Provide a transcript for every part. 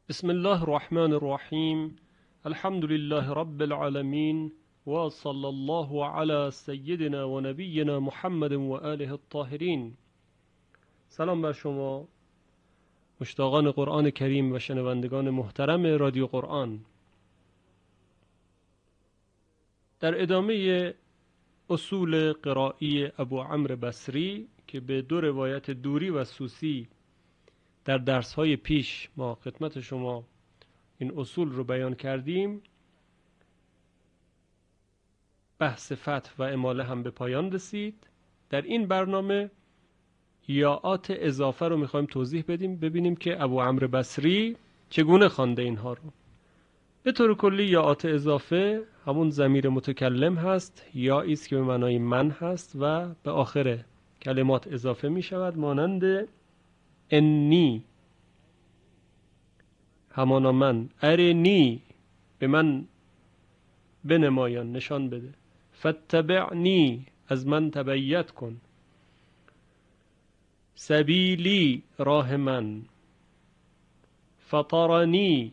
بسم الله الرحمن الرحیم. الحمد لله رب العالمین و صلی الله علی سیدنا و نبینا محمد و آله الطاهرین. سلام بر شما مشتاقان قرآن کریم و شنوندگان محترم رادیو قرآن. در ادامه اصول قرایی ابو عمرو بصری که به دو روایت دوری و سوسی در درس‌های پیش ما خدمت شما این اصول رو بیان کردیم، بحث فتح و اماله هم به پایان رسید. در این برنامه یاءات اضافه رو میخوایم توضیح بدیم، ببینیم که ابو عمرو بصری چگونه خوانده اینها رو. به طور کلی یاءات اضافه همون ضمیر متکلم هست، یایی است که به معنای من هست و به آخر کلمات اضافه می شود، مانند انی، همانا من، ارنی، به من بنمایان، نشان بده، فتبعنی، از من تبعیت کن، سبیلی، راه من، فطرنی،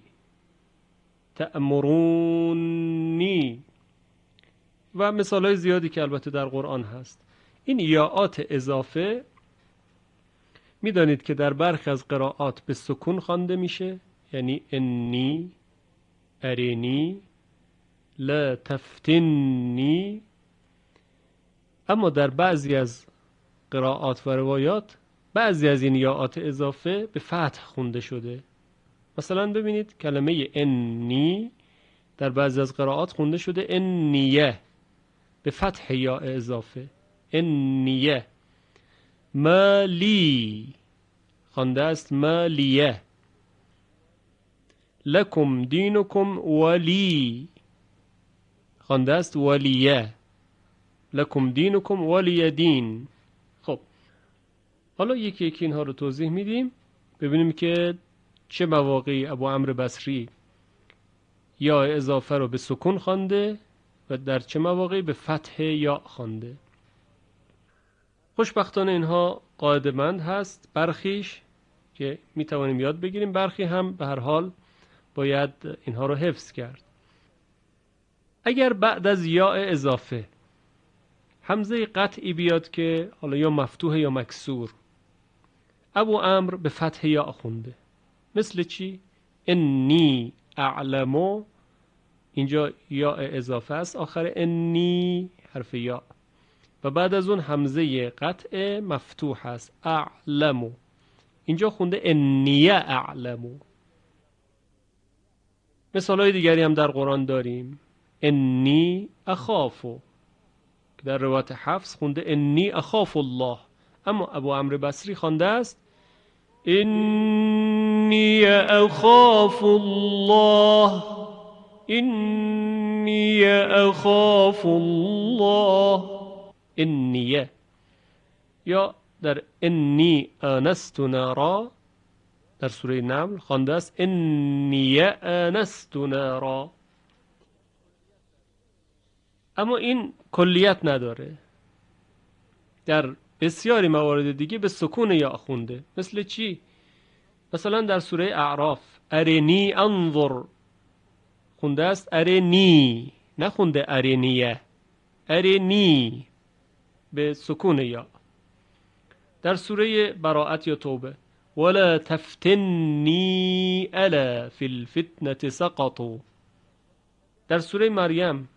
تأمرونی و مثالهای زیادی که البته در قرآن هست. این یاءات اضافه میدانید که در برخی از قرائات به سکون خوانده میشه، یعنی انی، ارینی، لا تفتنی. اما در بعضی از قرائات و روایات بعضی از این یاءات اضافه به فتح خونده شده. مثلا ببینید کلمه انی در بعضی از قرائات خونده شده انیه به فتح یاء اضافه، انیه. مالی خوانده است مالیه. لکم دینکم ولی خوانده است ولیه. لکم دینکم ولی دین. خب حالا یکی یکی اینها رو توضیح میدیم، ببینیم که چه مواقعی ابو عمرو بصری یا اضافه رو به سکون خوانده و در چه مواقعی به فتح یا خوانده. خوشبختانه اینها قاعده‌مند هست، برخیش که میتوانیم یاد بگیریم، برخی هم به هر حال باید اینها رو حفظ کرد. اگر بعد از یاء اضافه همزه قطعی بیاد که حالا یا مفتوح یا مکسور، ابو عمرو به فتح یا خونده. مثل چی؟ انی اعلمو، اینجا یا اضافه است آخر انی حرف یا، و بعد از اون همزه قطع مفتوح است اعلمو، اینجا خونده انی اعلمو. مثال های دیگری هم در قرآن داریم، انی اخافو که در روایت حفص خونده انی اخاف الله، اما ابو عمرو بصری خوانده است انی اخاف الله، انی اخاف الله، انیه. یا در انی آنست نارا در سوره نمل خوانده است انی آنست نارا. اما این کلیت نداره، در بسیاری موارد دیگه به سکون یا خونده. مثل چی؟ مثلا در سوره اعراف ارنی انظر خونده است ارنی، نخونده ارنیه، ارنی به سکون یا. در سوره براءت یا توبه ولا تفتنی الا فی الفتنة سقطوا. در سوره مریم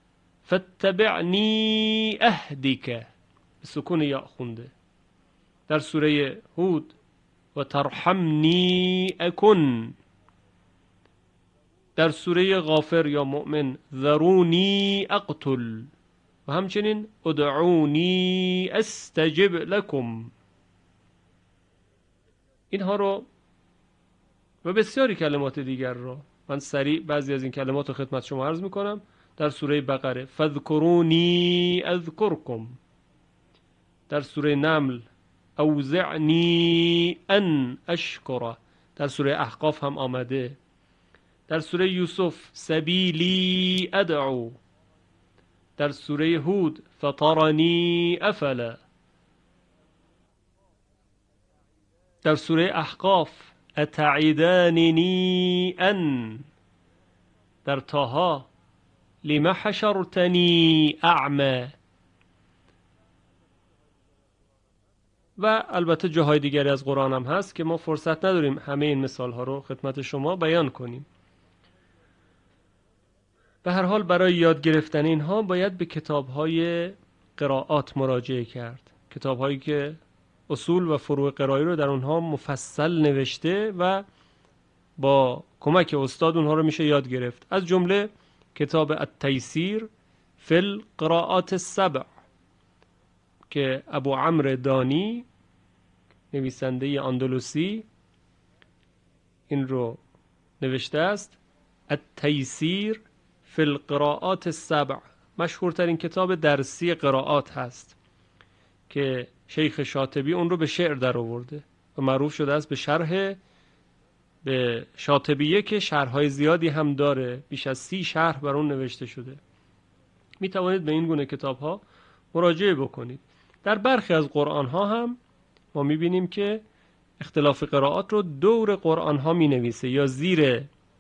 فاتبعنی اهدک به سکون یا خونده. در سوره هود و ترحمنی اکن. در سوره غافر یا مؤمن ذرونی اقتل، و همچنین ادعونی استجب لکم. اینها رو و بسیاری کلمات دیگر رو من سریع بعضی از این کلمات رو خدمت شما عرض میکنم. در سوره بقره فاذکرونی اذکرکم. در سوره نمل اوزعنی ان اشکره. در سوره احقاف هم آمده. در سوره یوسف سبیلی ادعو. در سوره هود فطرنی افلا. در سوره احقاف اتعیداننی ان در طه لم حشرتنی اعمى. و البته جاهای دیگری از قرآن هم هست که ما فرصت نداریم همه این مثال ها رو خدمت شما بیان کنیم. به هر حال برای یاد گرفتن اینها باید به کتاب های قرائات مراجعه کرد، کتاب هایی که اصول و فروع قرایی رو در اونها مفصل نوشته و با کمک استاد اونها رو میشه یاد گرفت. از جمله کتاب التیسیر فی القراءات السبع که ابو عمرو دانی نویسنده اندلسی این رو نوشته است. التیسیر فی القراءات السبع مشهورترین کتاب درسی قرائات هست که شیخ شاطبی اون رو به شعر در آورده و معروف شده است به شرح به شاطبیه که شرحهای زیادی هم داره، بیش از 30 شرح بر اون نوشته شده. می توانید به این گونه کتاب ها مراجعه بکنید. در برخی از قرآن ها هم ما می بینیم که اختلاف قرائات رو دور قرآن ها می نویسه یا زیر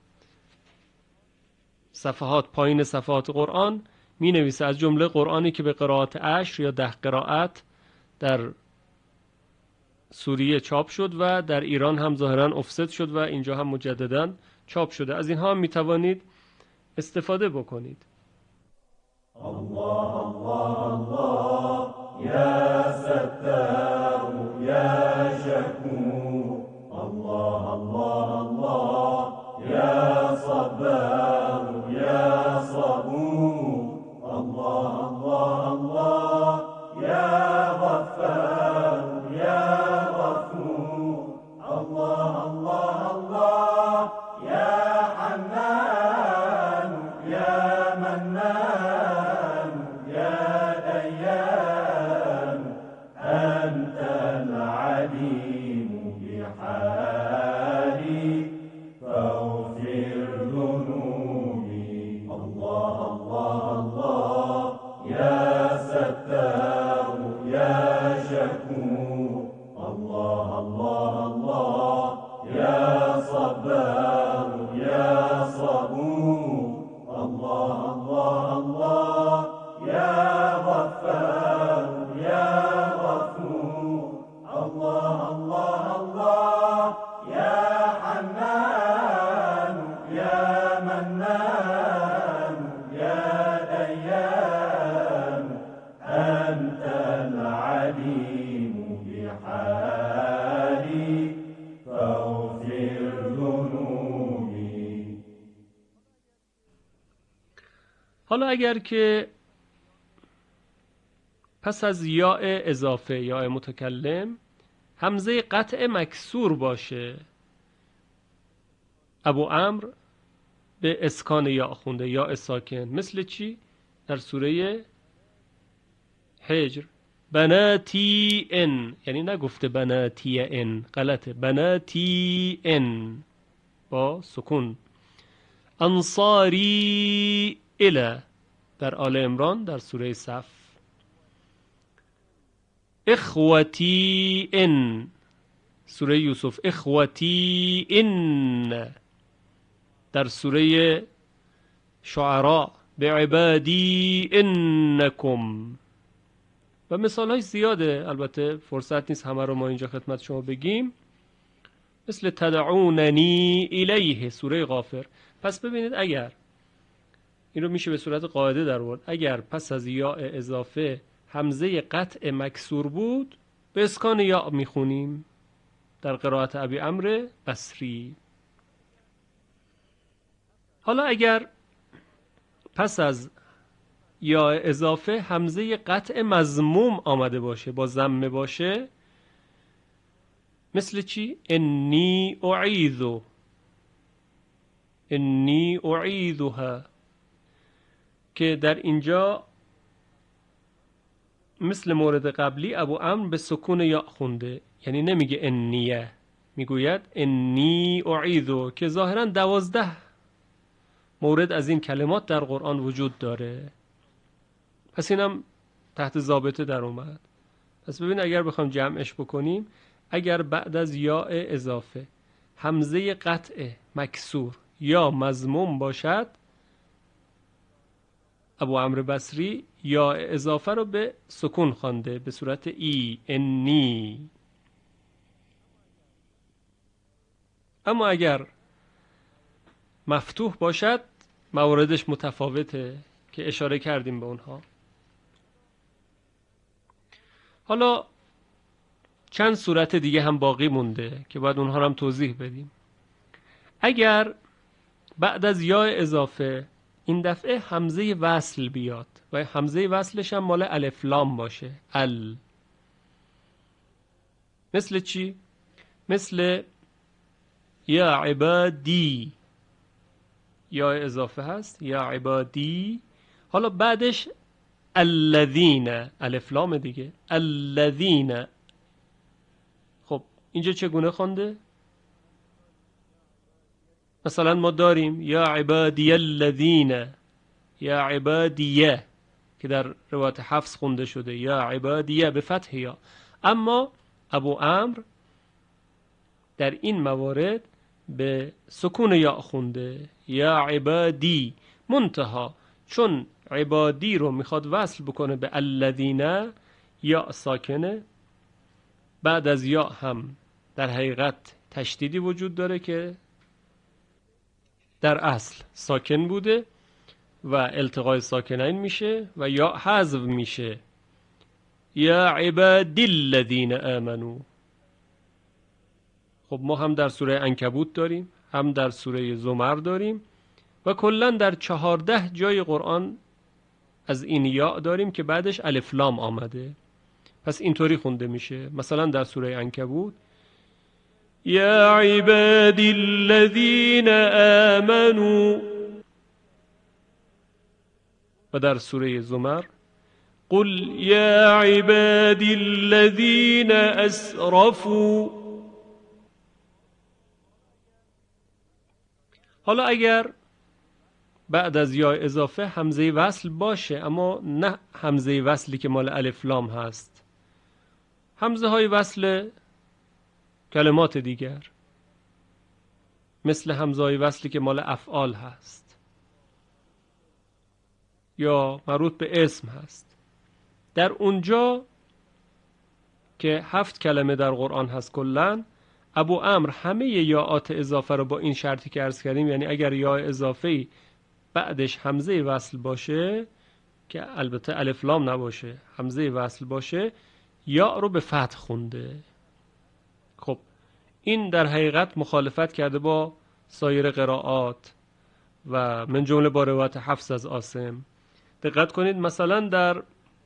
صفحات، پایین صفحات قرآن می نویسه. از جمله قرآنی که به قرائت 10 یا 10 قرائت در سوریه چاپ شد و در ایران هم ظاهرا افسد شد و اینجا هم مجددا چاپ شده. از اینها هم می توانید استفاده بکنید. الله الله الله یا ستار یا شکور، الله الله الله یا صبار یا صبور، الله الله الله یا غفار یا غفور، الله الله الله یا حنان یا منان یا دیان، أنت العليم بحالي فاغفر ذنوبي، الله الله الله يا ستار يا شكور، الله الله الله يا صبار يا صبور، الله الله الله يا غفار يا غفور، الله الله الله يا حنان يا منان يا ديان، أنت العليم بحالي فاغفر ذنوبي. حالا اگر که پس از یاء اضافه یاء متکلم همزه قطع مکسور باشه، ابو عمرو به اسکان یا خونده، یا ساکن. مثل چی؟ در سوره حجر بناتی ان، یعنی نگفته بناتی ان، غلطه، بناتی ان با سکون. انصاری اله در آل عمران در سوره صف. اخوتی ان سوره یوسف. اخوتی ان در سوره شعراء. بعبادی انکم. و مثال های زیاده، البته فرصت نیست همه رو ما اینجا خدمت شما بگیم. مثل تدعوننی الیه سوره غافر. پس ببینید اگر این رو میشه به صورت قاعده در آورد، اگر پس از یاء اضافه همزه قطع مکسور بود به اسکان یا میخونیم در قرائت ابی عمرو بصری. حالا اگر پس از یا اضافه همزه قطع مضموم آمده باشه، با ضمه باشه، مثل چی؟ انی اعیذو، انی اعیذها، که در اینجا مثل مورد قبلی ابو عمرو به سکون یا خونده، یعنی نمیگه انیه، میگوید انی اعیذو، که ظاهرا 12 مورد از این کلمات در قرآن وجود داره. پس اینم تحت ضابطه در اومد. پس ببین اگر بخوام جمعش بکنیم، اگر بعد از یاء اضافه همزه قطع مکسور یا مضموم باشد، ابو عمرو بصری یا اضافه رو به سکون خوانده به صورت ای انی. اما اگر مفتوح باشد مواردش متفاوته که اشاره کردیم به اونها. حالا چند صورت دیگه هم باقی مونده که باید اونها رو هم توضیح بدیم. اگر بعد از یا اضافه این دفعه همزه وصل بیاد و همزه وصلش هم مال الف لام باشه، مثل چی؟ مثل یا عبادی، یا اضافه هست یا عبادی، حالا بعدش الذین، الف لام دیگه، الذین. خب اینجا چگونه خوانده؟ مثلا ما داریم یا عبادی الذین، یا عبادیه که در روایت حفص خونده شده یا عبادیه به فتح یا. اما ابو عمرو در این موارد به سکون یا خونده یا عبادی، منتها چون عبادی رو میخواد وصل بکنه به الذین، یا ساکنه، بعد از یا هم در حقیقت تشدیدی وجود داره که در اصل ساکن بوده و التقای ساکنین میشه و یا حذف میشه، یا عبادی الذین آمنو. خب ما هم در سوره عنکبوت داریم، هم در سوره زمر داریم و کلا در 14 جای قرآن از این یا داریم که بعدش الف لام آمده. پس اینطوری خونده میشه. مثلا در سوره عنکبوت یا عبادی الذین آمنو، و در سوره زمر قل یا عبادی الذین اسرفوا. حالا اگر بعد از یا اضافه همزه وصل باشه، اما نه همزه وصلی که مال الف لام هست، همزه های وصل کلمات دیگر، مثل همزه های وصلی که مال افعال هست یا مربوط به اسم هست، در اونجا که 7 کلمه در قرآن هست کلن، ابو عمرو همه یاءات اضافه رو با این شرطی که عرض کردیم، یعنی اگر یا اضافه‌ای بعدش همزه وصل باشه که البته الف لام نباشه، همزه وصل باشه، یا رو به فتح خونده. خب این در حقیقت مخالفت کرده با سایر قرائات و من جمله با روایت حفص از عاصم. دقت کنید مثلا در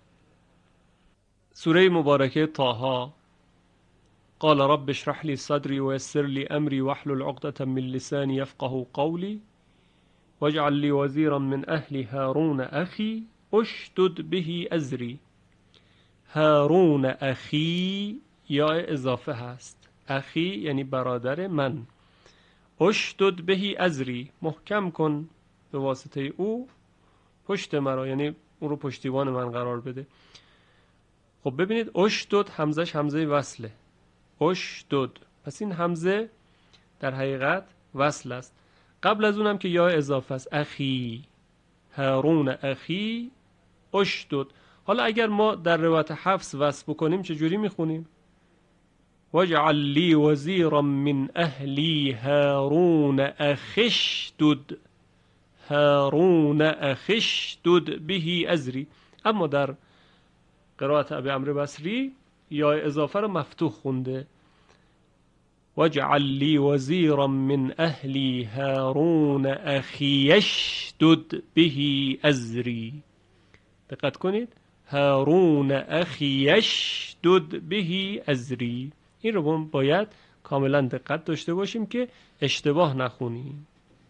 سوره مبارکه طه قال رب اشرح لي صدري ويسر لي امري واحلل عقدة من لساني يفقهوا قولي واجعل لي وزيرا من اهلي هارون اخي اشدد به ازری. هارون اخی یا اضافه هست، اخی یعنی برادر من، اشدد به ازری، محکم کن به واسطه او پشت مرا، یعنی اون رو پشتیبان من قرار بده. خب ببینید اشدد همزش همزه وصله، اشدد، پس این همزه در حقیقت وصل است. قبل از اونم که یا اضافه است، اخی، هارون اخی اشدد. حالا اگر ما در روایت حفص وصل بکنیم چجوری میخونیم؟ واجعل لی وزیرا من اهلی هارون اخی اشدد، هارون اخی اشدد به ازری. اما در قرائت ابی عمرو بصری یا اضافه رو مفتوح خونده، واجعل لی وزیرا من اهلی هارون اخی اشدد به ازری. دقت کنید، هارون اخی اشدد به ازری. این رو باید کاملا دقت داشته باشیم که اشتباه نخونیم.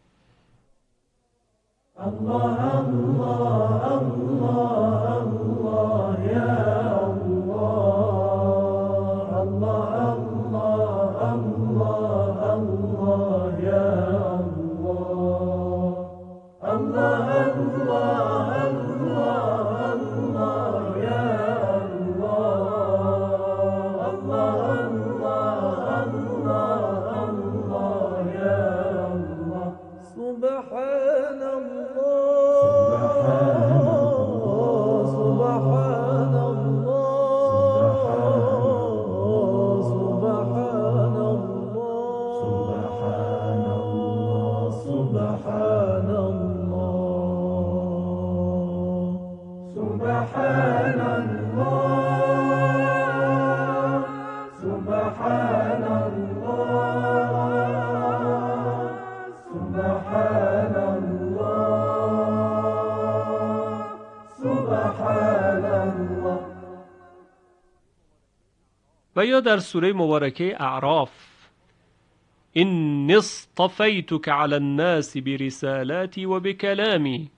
الله الله الله الله یا الله سبحان الله سبحان الله سبحان الله سبحان الله سبحان الله. و یا در سوره مبارکه اعراف این اصطفیتک علی الناس برسالاتی و بکلامی،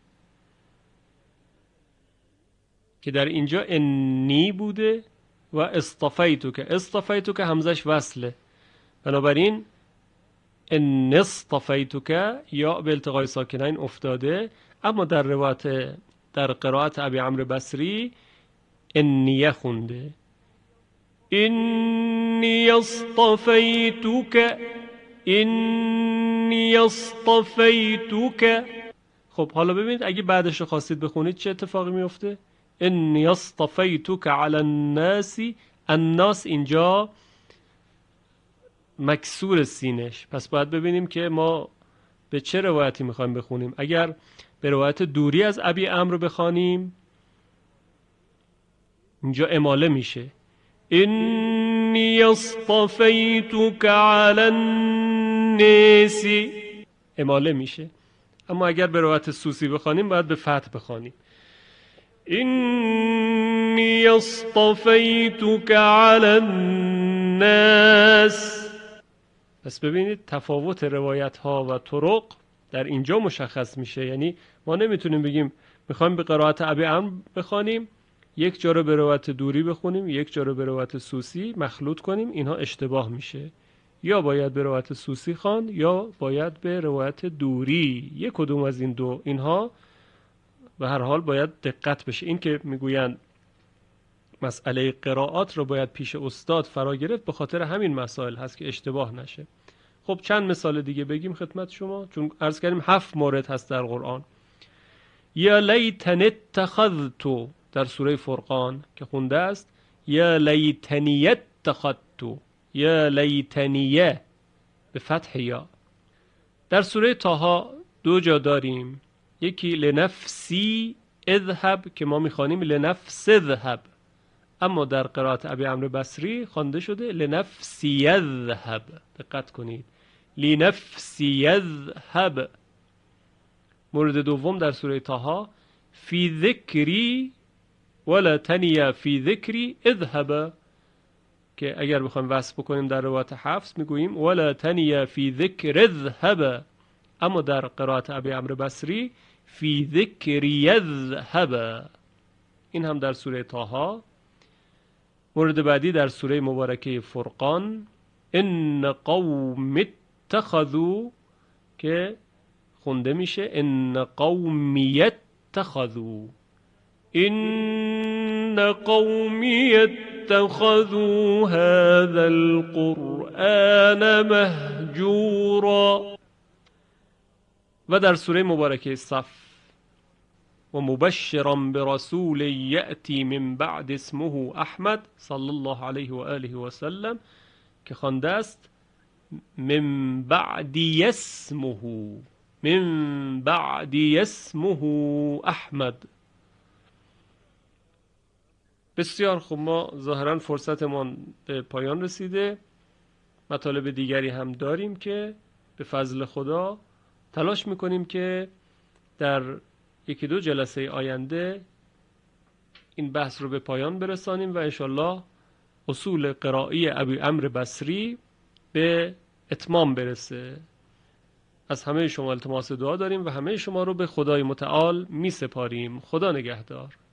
که در اینجا انی بوده و اصطفیتک همزش وصله، بنابراین ان اصطفیتک یا به التقای ساکنین افتاده، اما در روایت در قرائت ابی عمرو بصری انیه خونده. انی اصطفیتک انی اصطفیتک. خب حالا ببینید اگه بعدش رو خواستید بخونید چه اتفاقی میفته؟ انی اصطفیتک علی الناس، الناس اینجا مکسور سینش، پس باید ببینیم که ما به چه روایتی میخوایم بخونیم. اگر به روایت دوری از ابی عمرو بخوانیم اینجا اماله میشه انی اصطفیتک علی الناس، اماله میشه. اما اگر به روایت سوسی بخوانیم باید به فتح بخوانیم انی اصطفیتک علی الناس. پس ببینید تفاوت روایت ها و طرق در اینجا مشخص میشه. یعنی ما نمیتونیم بگیم میخوایم به قرائت ابی عمرو بخوانیم، یک جا رو به روایت دوری بخونیم، یک جا رو به روایت سوسی مخلوط کنیم، اینها اشتباه میشه. یا باید به روایت سوسی خواند یا باید به روایت دوری، یک کدوم از این دو. اینها به هر حال باید دقت بشه. این که میگویند مسئله قرائات رو باید پیش استاد فرا گرفت، به خاطر همین مسائل هست که اشتباه نشه. خب چند مثال دیگه بگیم خدمت شما، چون عرض کردیم 7 مورد هست در قرآن. یا لیتنی اتخذت در سوره فرقان که خونده است یا لیتنی اتخذت، یا لیتنیه به فتح یا. در سوره طه 2 جا داریم، یکی لنفسی اذهب که ما میخوانیم لنفس اذهب، اما در قرائت ابی عمرو بصری خوانده شده لنفسی یذهب. دقت کنید لنفسی یذهب. مورد دوم در سوره طه فی ذکری ولا تنیا فی ذکری اذهب، که اگر بخوایم وصف بکنیم در روایت حفص میگوییم ولا تنیا فی ذکر اذهب، اما در قرائت ابی عمرو بصری فی ذکر یذهب. این هم در سوره طه. مورد بعدی در سوره مبارکه فرقان ان قوم اتخذوا که خونده میشه ان قومی اتخذوا، ان قومی اتخذوا هذا القرآن مهجورا. و در سوره مبارکه صف و مبشرا برسول یأتی من بعد اسمه احمد صلی الله علیه و آله و سلم که خوانده است من بعد اسمه، من بعد اسمه احمد. بسیار خوب، ما ظاهرا فرصتمان به پایان رسیده. مطالب دیگری هم داریم که به فضل خدا تلاش میکنیم که در 1-2 جلسه آینده این بحث رو به پایان برسانیم و انشالله اصول قرایی ابی عمرو بصری به اتمام برسه. از همه شما التماس دعا داریم و همه شما رو به خدای متعال می سپاریم. خدا نگهدار.